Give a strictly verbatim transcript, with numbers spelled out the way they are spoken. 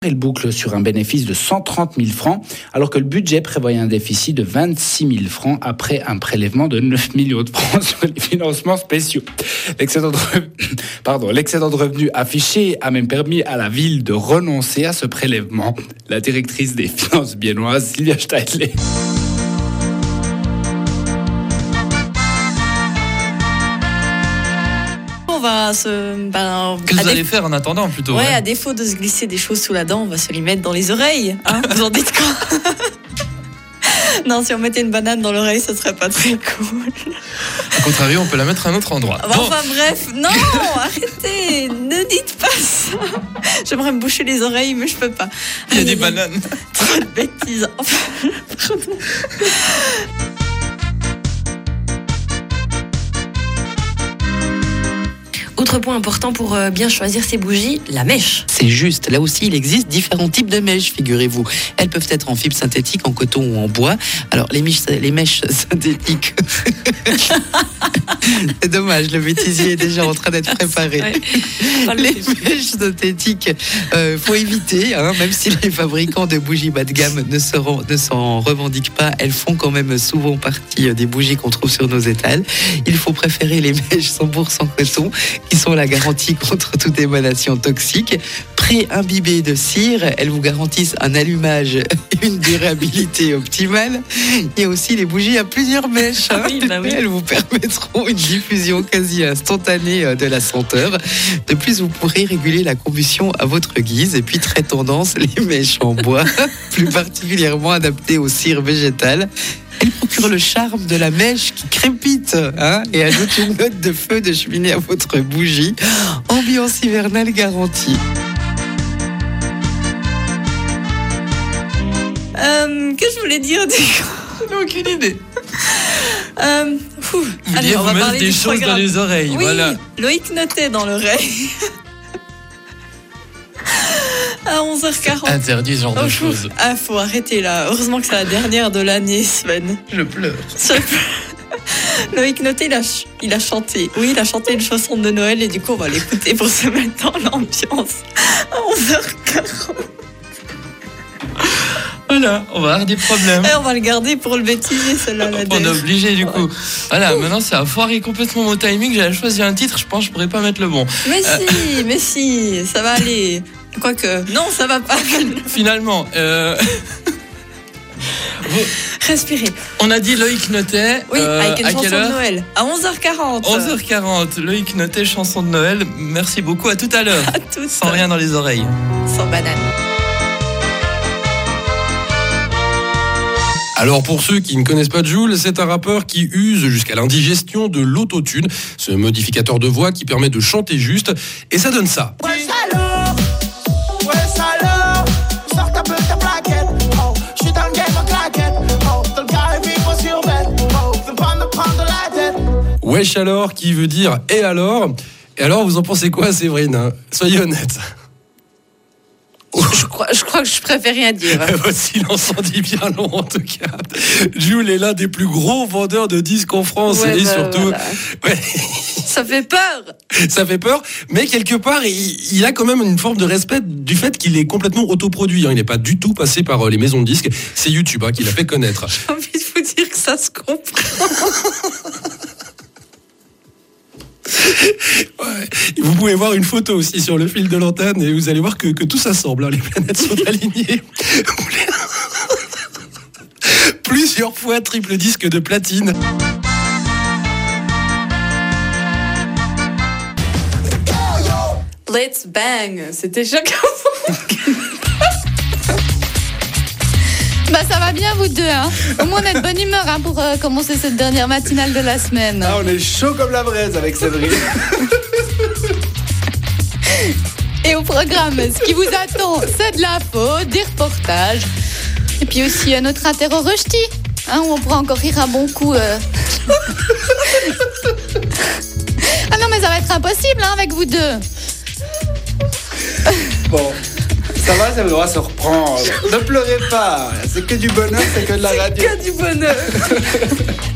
Elle boucle sur un bénéfice de cent trente mille francs, alors que le budget prévoyait un déficit de vingt-six mille francs après un prélèvement de neuf millions de francs sur les financements spéciaux. L'excédent de, re... Pardon, l'excédent de revenus affiché a même permis à la ville de renoncer à ce prélèvement. La directrice des finances biennoises, Sylvia Steidley. On va se... Ben, Qu'est-ce que vous déf... allez faire en attendant plutôt? Ouais, ouais. à défaut de se glisser des choses sous la dent, on va se les mettre dans les oreilles. Hein, vous en dites quoi? Non, si on mettait une banane dans l'oreille, ce serait pas très cool. Au contraire, on peut la mettre à un autre endroit. Bon, bon. Enfin bref, non, arrêtez, ne dites pas ça. J'aimerais me boucher les oreilles, mais je peux pas. Il y a Aïe, des aïe, bananes. Trop de bêtises. Enfin, pardon. Autre point important pour bien choisir ses bougies, la mèche. C'est juste. Là aussi, il existe différents types de mèches, figurez-vous. Elles peuvent être en fibre synthétique, en coton ou en bois. Alors, les mèches, les mèches synthétiques... C'est dommage, le bêtisier est déjà en train d'être préparé. Ouais, les mèches synthétiques, euh, faut éviter, hein, même si les fabricants de bougies bas de gamme ne, seront, ne s'en revendiquent pas, elles font quand même souvent partie des bougies qu'on trouve sur nos étals. Il faut préférer les mèches cent pour cent coton, qui sont la garantie contre toute émanation toxique. Pré-imbibées de cire, elles vous garantissent un allumage et une durabilité optimale. Il y a aussi les bougies à plusieurs mèches. Hein. Oui, bah oui. Elles vous permettront une diffusion quasi instantanée de la senteur. De plus, vous pourrez réguler la combustion à votre guise. Et puis, très tendance, les mèches en bois, plus particulièrement adaptées aux cires végétales. Elle procure le charme de la mèche qui crépite, hein, et ajoute une note de feu de cheminée à votre bougie. Ambiance hivernale garantie. Euh, qu'est-ce que je voulais dire du coup? J'ai aucune idée. Euh, fou. Vous Allez, vouliez on vous va mettre parler des du choses programme. dans les oreilles, Oui, voilà. Loïc Notet dans l'oreille. À onze heures quarante. Interdit ce genre Oh, de fou. choses. Ah, faut arrêter là. Heureusement que c'est la dernière de l'année, Sven. Je pleure. Loïc Notet, il a, ch- il a chanté. Oui, il a chanté une chanson de Noël et du coup, on va l'écouter pour se mettre dans l'ambiance. À onze heures quarante. Voilà, on va avoir des problèmes. Et on va le garder pour le bêtisier, celle-là. La On est def. obligé du coup. Ouais. Voilà, maintenant ça a foiré complètement mon timing. J'avais choisi un titre, je pense que je pourrais pas mettre le bon. Mais Euh. si, mais si, ça va aller. Quoique, non, ça va pas. Finalement, euh... vous- Respirez. on a dit Loïc Notet. Oui, euh, avec une à chanson quelle de heure? Noël. À onze heures quarante. onze heures quarante, Loïc Notet, chanson de Noël. Merci beaucoup, à tout à l'heure. À toutes. Sans rien dans les oreilles. Sans banane. Alors pour ceux qui ne connaissent pas Jul, c'est un rappeur qui use jusqu'à l'indigestion de l'autotune, ce modificateur de voix qui permet de chanter juste, et ça donne ça. Ouais, alors, ouais, alors, sors ta peu ta plaquette, oh, je suis dans le game en claquette, oh, dans le carré vivre sur bête, oh, veux pas me prendre la tête. Wesh alors, qui veut dire et alors. Et alors, vous en pensez quoi, Séverine, hein? Soyez honnête. Je crois, je crois que je préfère rien dire. Votre silence en dit bien long en tout cas. Jul est l'un des plus gros vendeurs de disques en France, Ouais, et bah, surtout, voilà. ouais, Ça fait peur. ça fait peur, mais quelque part, il, il a quand même une forme de respect du fait qu'il est complètement autoproduit. Hein. Il n'est pas du tout passé par euh, les maisons de disques. C'est YouTube hein, qui l'a fait connaître. J'ai envie de vous dire que ça se comprend. Ouais. Vous pouvez voir une photo aussi sur le fil de l'antenne et vous allez voir que, que tout s'assemble. Hein. Les planètes sont alignées. Plusieurs fois triple disque de platine. Let's bang. C'était chacun. Bah ça va bien vous deux, hein. Au moins on est de bonne humeur hein, pour euh, commencer cette dernière matinale de la semaine. Ah, on est chaud comme la braise avec Séverine. Et au programme, ce qui vous attend, c'est de l'info, des reportages, et puis aussi euh, notre interro Rushdie, hein, où on pourra encore rire un bon coup. Euh... ah non mais ça va être impossible hein, avec vous deux. Bon, ça va, ça va se reprendre. Ne pleurez pas, c'est que du bonheur, c'est que de la radio. Que du bonheur.